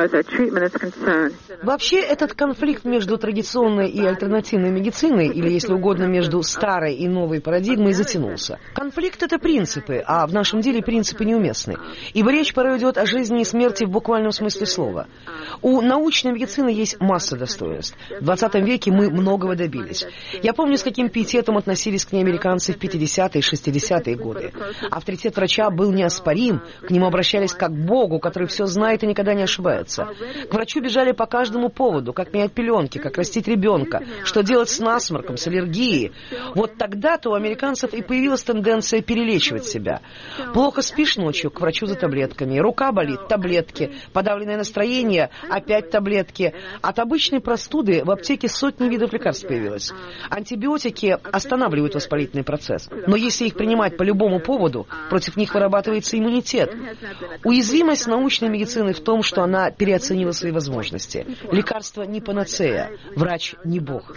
Вообще, этот конфликт между традиционной и альтернативной медициной, или, если угодно, между старой и новой парадигмой, затянулся. Конфликт – это принципы, а в нашем деле принципы неуместны. Ибо речь порой идет о жизни и смерти в буквальном смысле слова. У научной медицины есть масса достоинств. В 20 веке мы многого добились. Я помню, с каким пиететом относились к ней американцы в 50-е и 60-е годы. Авторитет врача был неоспорим, к нему обращались как к Богу, который все знает и никогда не ошибается. К врачу бежали по каждому поводу, как менять пеленки, как растить ребенка, что делать с насморком, с аллергией. Вот тогда-то у американцев и появилась тенденция перелечивать себя. Плохо спишь ночью, к врачу за таблетками, рука болит, таблетки, подавленное настроение, опять таблетки. От обычной простуды в аптеке сотни видов лекарств появилось. Антибиотики останавливают воспалительный процесс, но если их принимать по любому поводу, против них вырабатывается иммунитет. Уязвимость научной медицины в том, что она переоценила свои возможности. Лекарство не панацея, врач не Бог.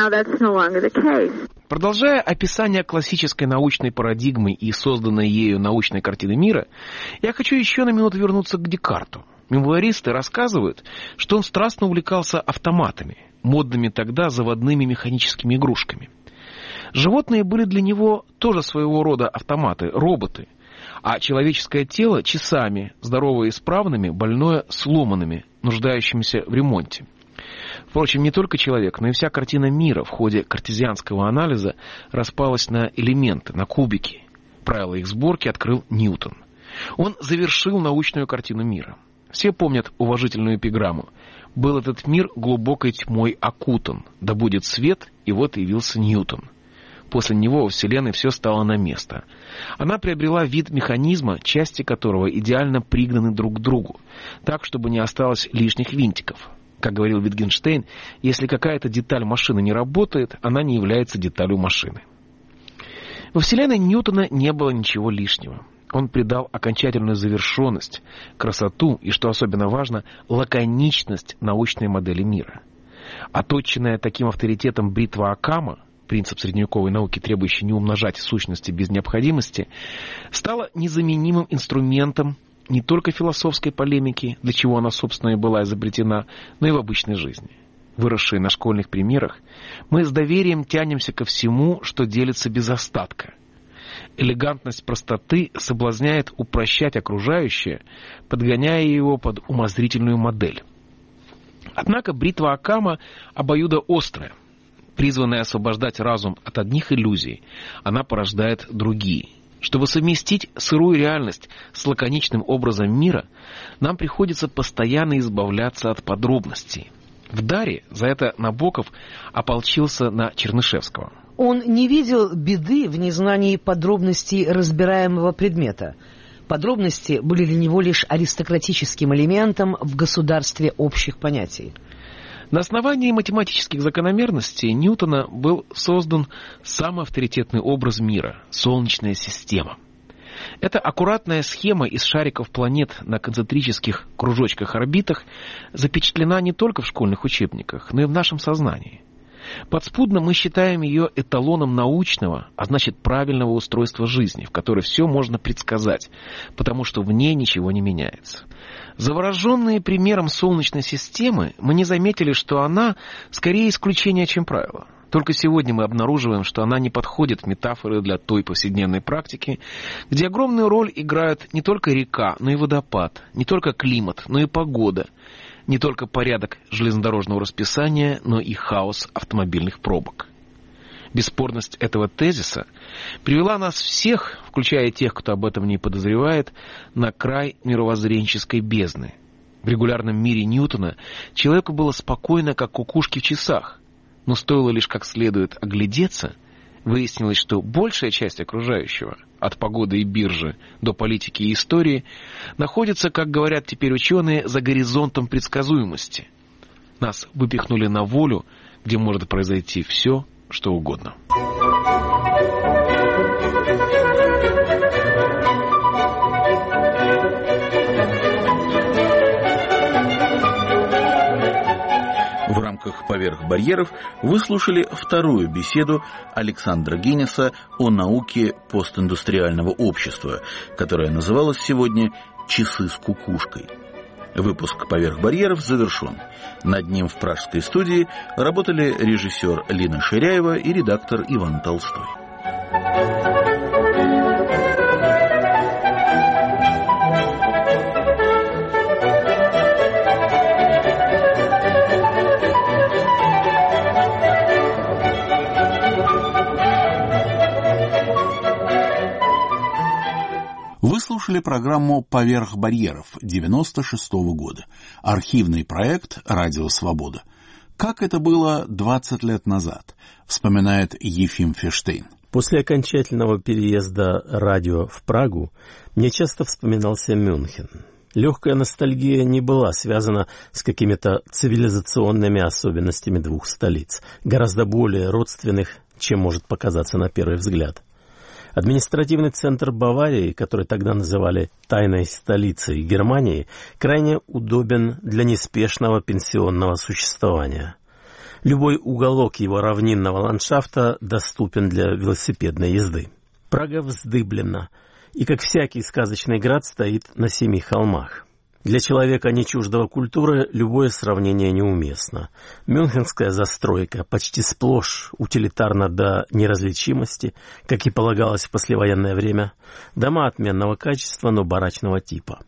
Продолжая описание классической научной парадигмы и созданной ею научной картины мира, я хочу еще на минуту вернуться к Декарту. Мемуаристы рассказывают, что он страстно увлекался автоматами, модными тогда заводными механическими игрушками. Животные были для него тоже своего рода автоматы, роботы, а человеческое тело часами, здоровое и исправными, больное сломанными, нуждающимися в ремонте. Впрочем, не только человек, но и вся картина мира в ходе картезианского анализа распалась на элементы, на кубики. Правила их сборки открыл Ньютон. Он завершил научную картину мира. Все помнят уважительную эпиграмму: «Был этот мир глубокой тьмой окутан, да будет свет, и вот явился Ньютон». После него во Вселенной все стало на место. Она приобрела вид механизма, части которого идеально пригнаны друг к другу, так, чтобы не осталось лишних винтиков. Как говорил Витгенштейн, если какая-то деталь машины не работает, она не является деталью машины. Во Вселенной Ньютона не было ничего лишнего. Он придал окончательную завершенность, красоту и, что особенно важно, лаконичность научной модели мира. Оточенная таким авторитетом бритва Оккама, принцип средневековой науки, требующий не умножать сущности без необходимости, стала незаменимым инструментом не только философской полемики, для чего она, собственно, и была изобретена, но и в обычной жизни. Выросшие на школьных примерах, мы с доверием тянемся ко всему, что делится без остатка. Элегантность простоты соблазняет упрощать окружающее, подгоняя его под умозрительную модель. Однако бритва Оккама обоюдоострая. Призванная освобождать разум от одних иллюзий, она порождает другие. Чтобы совместить сырую реальность с лаконичным образом мира, нам приходится постоянно избавляться от подробностей. В «Даре» за это Набоков ополчился на Чернышевского. Он не видел беды в незнании подробностей разбираемого предмета. Подробности были для него лишь аристократическим элементом в государстве общих понятий. На основании математических закономерностей Ньютона был создан самый авторитетный образ мира – Солнечная система. Эта аккуратная схема из шариков планет на концентрических кружочках-орбитах запечатлена не только в школьных учебниках, но и в нашем сознании. Подспудно мы считаем ее эталоном научного, а значит правильного устройства жизни, в которой все можно предсказать, потому что в ней ничего не меняется. Завороженные примером Солнечной системы, мы не заметили, что она скорее исключение, чем правило. Только сегодня мы обнаруживаем, что она не подходит в метафоры для той повседневной практики, где огромную роль играют не только река, но и водопад, не только климат, но и погода, не только порядок железнодорожного расписания, но и хаос автомобильных пробок. Бесспорность этого тезиса привела нас всех, включая тех, кто об этом не подозревает, на край мировоззренческой бездны. В регулярном мире Ньютона человеку было спокойно, как кукушки в часах. Но стоило лишь как следует оглядеться, выяснилось, что большая часть окружающего, от погоды и биржи до политики и истории, находится, как говорят теперь ученые, за горизонтом предсказуемости. Нас выпихнули на волю, где может произойти все, что угодно. В рамках «Поверх барьеров» вы слушали вторую беседу Александра Гинеса о науке постиндустриального общества, которая называлась сегодня «Часы с кукушкой». Выпуск «Поверх барьеров» завершен. Над ним в пражской студии работали режиссер Лина Ширяева и редактор Иван Толстой. Вы слушали программу «Поверх барьеров» 96-го года. Архивный проект «Радио Свобода». Как это было 20 лет назад, вспоминает Ефим Ферштейн. После окончательного переезда радио в Прагу мне часто вспоминался Мюнхен. Легкая ностальгия не была связана с какими-то цивилизационными особенностями двух столиц, гораздо более родственных, чем может показаться на первый взгляд. Административный центр Баварии, который тогда называли «тайной столицей Германии», крайне удобен для неспешного пенсионного существования. Любой уголок его равнинного ландшафта доступен для велосипедной езды. Прага вздыблена и, как всякий сказочный град, стоит на 7 холмах. Для человека, не чуждого культуры, любое сравнение неуместно. Мюнхенская застройка почти сплошь утилитарна до неразличимости, как и полагалось в послевоенное время. Дома отменного качества, но барачного типа.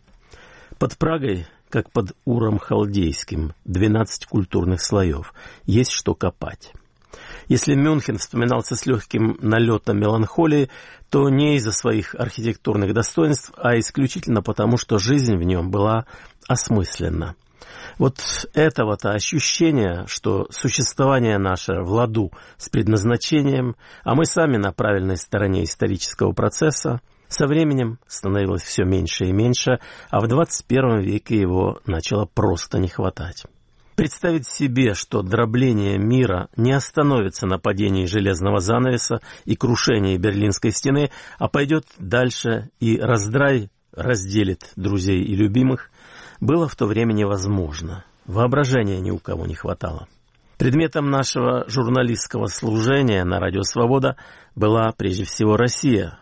Под Прагой, как под Уром Халдейским, 12 культурных слоев. Есть что копать. Если Мюнхен вспоминался с легким налетом меланхолии, то не из-за своих архитектурных достоинств, а исключительно потому, что жизнь в нем была осмысленна. Вот этого-то ощущения, что существование наше в ладу с предназначением, а мы сами на правильной стороне исторического процесса, со временем становилось все меньше и меньше, а в 21 веке его начало просто не хватать. Представить себе, что дробление мира не остановится на падении железного занавеса и крушении Берлинской стены, а пойдет дальше и раздрай разделит друзей и любимых, было в то время невозможно. Воображения ни у кого не хватало. Предметом нашего журналистского служения на Радио Свобода была прежде всего Россия.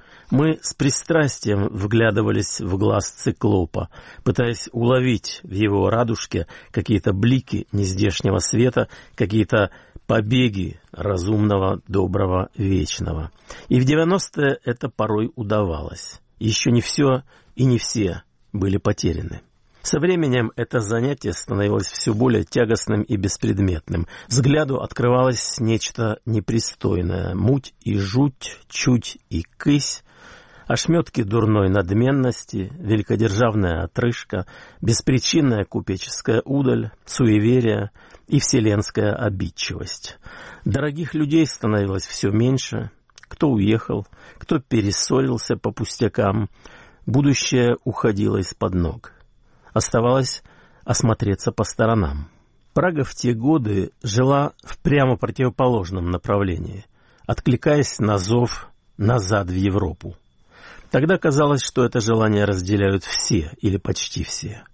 Мы с пристрастием вглядывались в глаз циклопа, пытаясь уловить в его радужке какие-то блики нездешнего света, какие-то побеги разумного, доброго, вечного. И в 90-е это порой удавалось. Еще не все и не все были потеряны. Со временем это занятие становилось все более тягостным и беспредметным. Взгляду открывалось нечто непристойное. Муть и жуть, чуть и кысь, ошметки дурной надменности, великодержавная отрыжка, беспричинная купеческая удаль, суеверие и вселенская обидчивость. Дорогих людей становилось все меньше. Кто уехал, кто перессорился по пустякам. Будущее уходило из-под ног. Оставалось осмотреться по сторонам. Прага в те годы жила в прямо противоположном направлении, откликаясь на зов назад в Европу. Тогда казалось, что это желание разделяют все или почти все.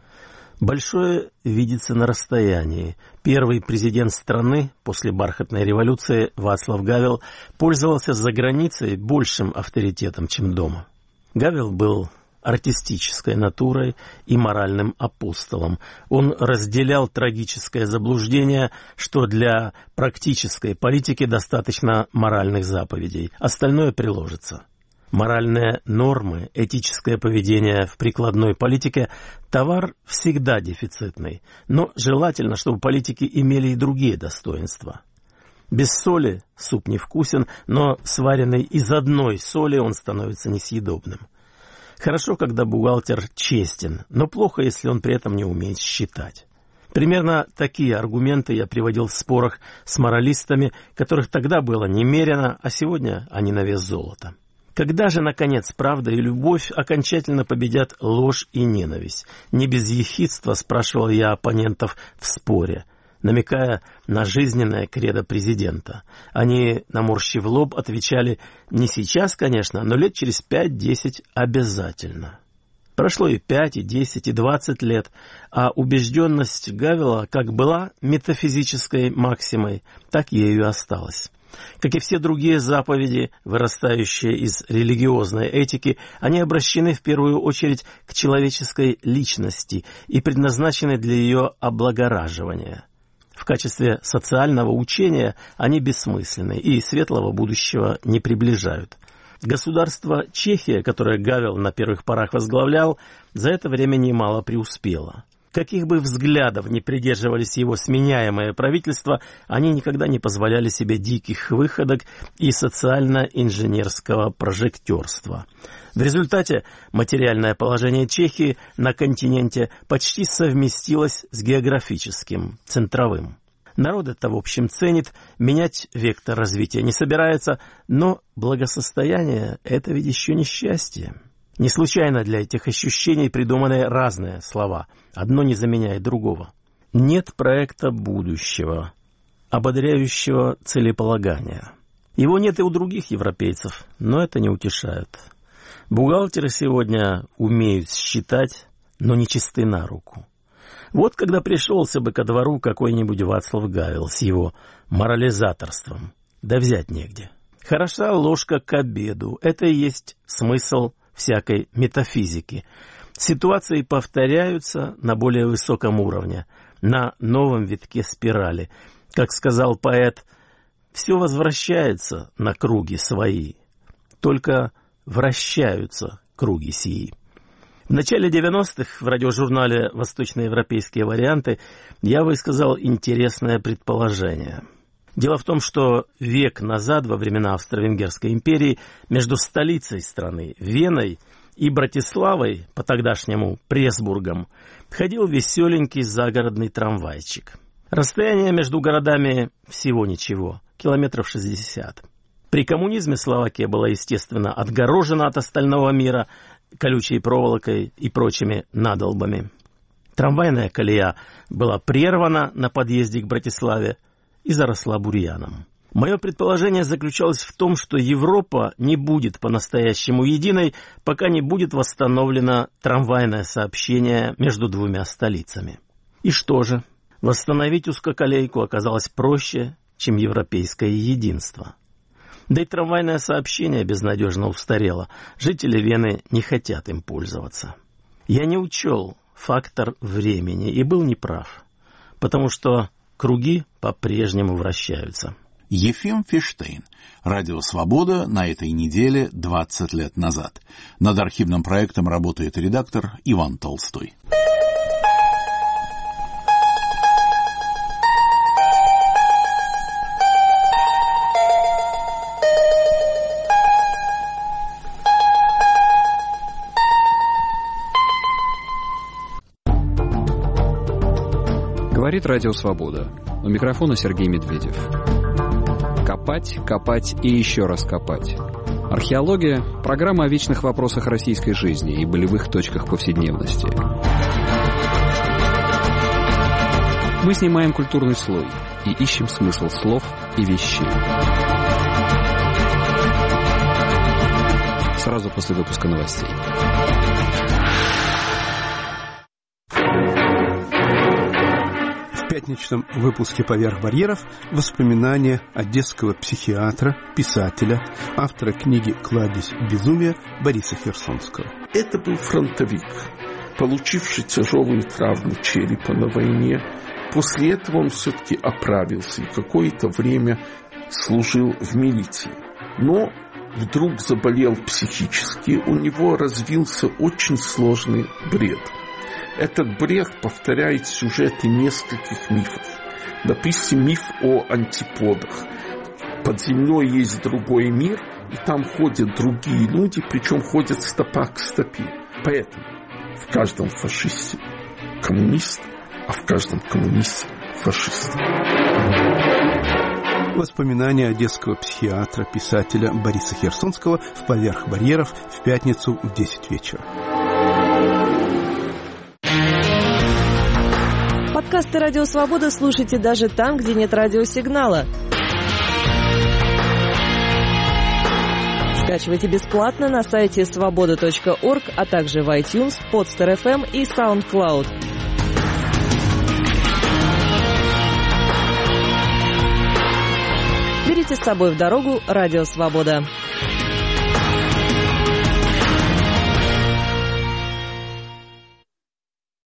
Большое видится на расстоянии. Первый президент страны после бархатной революции Вацлав Гавел пользовался за границей большим авторитетом, чем дома. Гавел был артистической натурой и моральным апостолом. Он разделял трагическое заблуждение, что для практической политики достаточно моральных заповедей, остальное приложится. Моральные нормы, этическое поведение в прикладной политике – товар всегда дефицитный, но желательно, чтобы политики имели и другие достоинства. Без соли суп невкусен, но сваренный из одной соли он становится несъедобным. Хорошо, когда бухгалтер честен, но плохо, если он при этом не умеет считать. Примерно такие аргументы я приводил в спорах с моралистами, которых тогда было немерено, а сегодня они на вес золота. Когда же, наконец, правда и любовь окончательно победят ложь и ненависть? Не без ехидства спрашивал я оппонентов в споре, намекая на жизненное кредо президента. Они, наморщив лоб, отвечали: не сейчас, конечно, но лет через 5-10 обязательно. Прошло и 5, и 10, и 20 лет, а убежденность Гавела как была метафизической максимой, так ею и осталась. Как и все другие заповеди, вырастающие из религиозной этики, они обращены в первую очередь к человеческой личности и предназначены для ее облагораживания. В качестве социального учения они бессмысленны и светлого будущего не приближают. Государство Чехия, которое Гавел на первых порах возглавлял, за это время немало преуспело. Каких бы взглядов ни придерживались его сменяемое правительство, они никогда не позволяли себе диких выходок и социально-инженерского прожектерства. В результате материальное положение Чехии на континенте почти совместилось с географическим, центровым. Народ это, в общем, ценит, менять вектор развития не собирается, но благосостояние – это ведь еще не счастье. Не случайно для этих ощущений придуманы разные слова. Одно не заменяет другого. Нет проекта будущего, ободряющего целеполагания. Его нет и у других европейцев, но это не утешает. Бухгалтеры сегодня умеют считать, но не чисты на руку. Вот когда пришелся бы ко двору какой-нибудь Вацлав Гавел с его морализаторством, да взять негде. Хороша ложка к обеду, это и есть смысл всякой метафизики. Ситуации повторяются на более высоком уровне, на новом витке спирали. Как сказал поэт, все возвращается на круги свои, только вращаются круги сии. В начале 90-х в радиожурнале «Восточноевропейские варианты» я высказал интересное предположение. Дело в том, что век назад, во времена Австро-Венгерской империи, между столицей страны, Веной, и Братиславой, по-тогдашнему Пресбургом, ходил веселенький загородный трамвайчик. Расстояние между городами всего ничего, километров 60. При коммунизме Словакия была, естественно, отгорожена от остального мира колючей проволокой и прочими надолбами. Трамвайная колея была прервана на подъезде к Братиславе и заросла бурьяном. Мое предположение заключалось в том, что Европа не будет по-настоящему единой, пока не будет восстановлено трамвайное сообщение между двумя столицами. И что же? Восстановить узкоколейку оказалось проще, чем европейское единство. Да и трамвайное сообщение безнадежно устарело. Жители Вены не хотят им пользоваться. Я не учел фактор времени и был неправ, потому что круги по-прежнему вращаются. Ефим Фиштейн. Радио «Свобода» на этой неделе 20 лет назад. Над архивным проектом работает редактор Иван Толстой. Говорит Радио «Свобода». У микрофона Сергей Медведев. Копать, копать и еще раз копать. Археология – программа о вечных вопросах российской жизни и болевых точках повседневности. Мы снимаем культурный слой и ищем смысл слов и вещей. Сразу после выпуска новостей. В пятничном выпуске «Поверх барьеров» воспоминания одесского психиатра, писателя, автора книги «Кладезь безумия» Бориса Херсонского. Это был фронтовик, получивший тяжелые травмы черепа на войне. После этого он все-таки оправился и какое-то время служил в милиции. Но вдруг заболел психически, у него развился очень сложный бред. Этот бред повторяет сюжеты нескольких мифов. Допустим, миф о антиподах. Под землей есть другой мир, и там ходят другие люди, причем ходят стопа к стопе. Поэтому в каждом фашисте коммунист, а в каждом коммунисте фашист. Воспоминания одесского психиатра, писателя Бориса Херсонского в «Поверх барьеров» в пятницу в 10 вечера. Подкасты «Радио Свобода» слушайте даже там, где нет радиосигнала. Скачивайте бесплатно на сайте svoboda.org, а также в iTunes, Podster FM и SoundCloud. Берите с собой в дорогу «Радио Свобода».